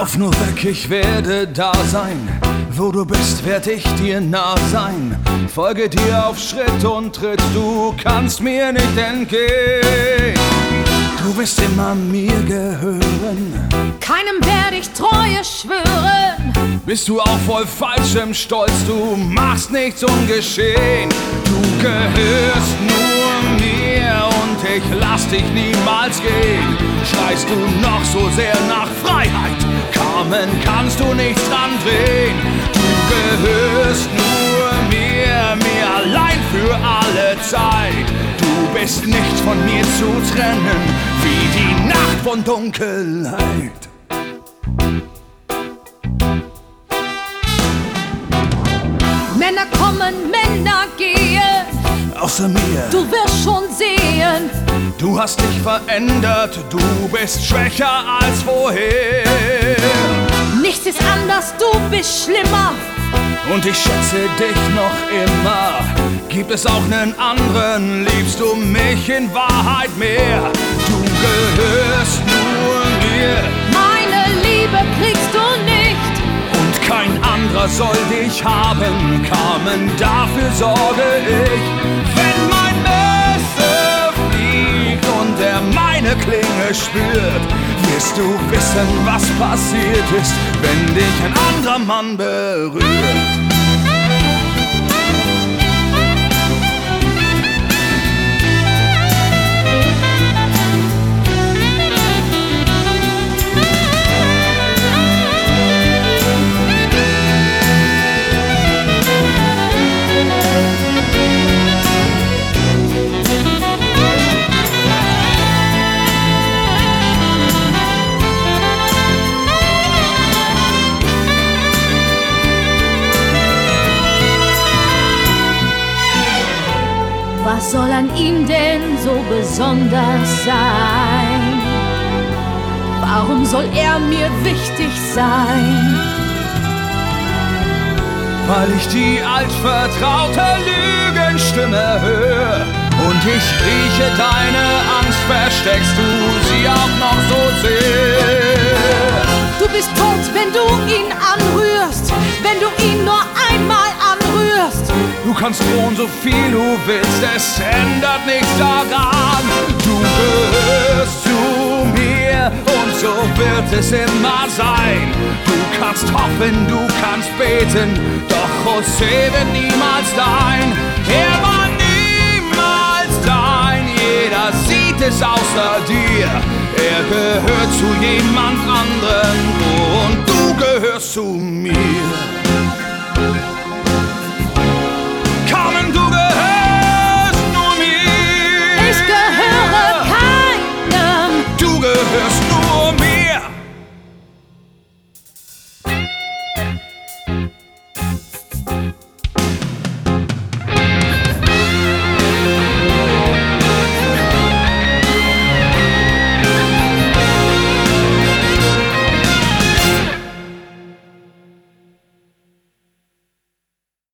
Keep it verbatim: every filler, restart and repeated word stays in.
Lauf nur weg, ich werde da sein. Wo du bist, werd ich dir nah sein. Folge dir auf Schritt und Tritt, du kannst mir nicht entgehen. Du wirst immer mir gehören. Keinem werd ich Treue schwören. Bist du auch voll falschem Stolz, du machst nichts ungeschehen. Du gehörst nur mir und ich lass dich niemals gehen. Schreist du noch so sehr nach Freiheit, Carmen, kannst du nichts dran drehen. Du gehörst nur mir, mir allein für alle Zeit. Du bist nicht von mir zu trennen, wie die Nacht von Dunkelheit. Männer kommen, Männer gehen, außer mir. Du wirst schon sehen. Du hast dich verändert, du bist schwächer als vorher. Nichts ist anders, du bist schlimmer. Und ich schätze dich noch immer. Gibt es auch nen anderen, liebst du mich in Wahrheit mehr? Du gehörst nur mir. Meine Liebe kriegst du nicht. Und kein anderer soll dich haben, Carmen, dafür sorge ich. Wenn mein Messer fliegt und er meine Klinge spürt, wirst du wissen, was passiert ist, wenn dich ein anderer Mann berührt. Was soll an ihm denn so besonders sein? Warum soll er mir wichtig sein? Weil ich die altvertraute Lügenstimme höre und ich rieche deine Angst, versteckst du sie auch noch so sehr. Du bist tot, wenn du ihn anrührst, wenn du ihn nur einmal anrührst. Du kannst drohen, so viel du willst, es ändert nichts daran. Du gehörst zu mir und so wird es immer sein. Du kannst hoffen, du kannst beten, doch José wird niemals dein. Er war niemals dein, jeder sieht es außer dir. Er gehört zu jemand anderem und du gehörst zu mir.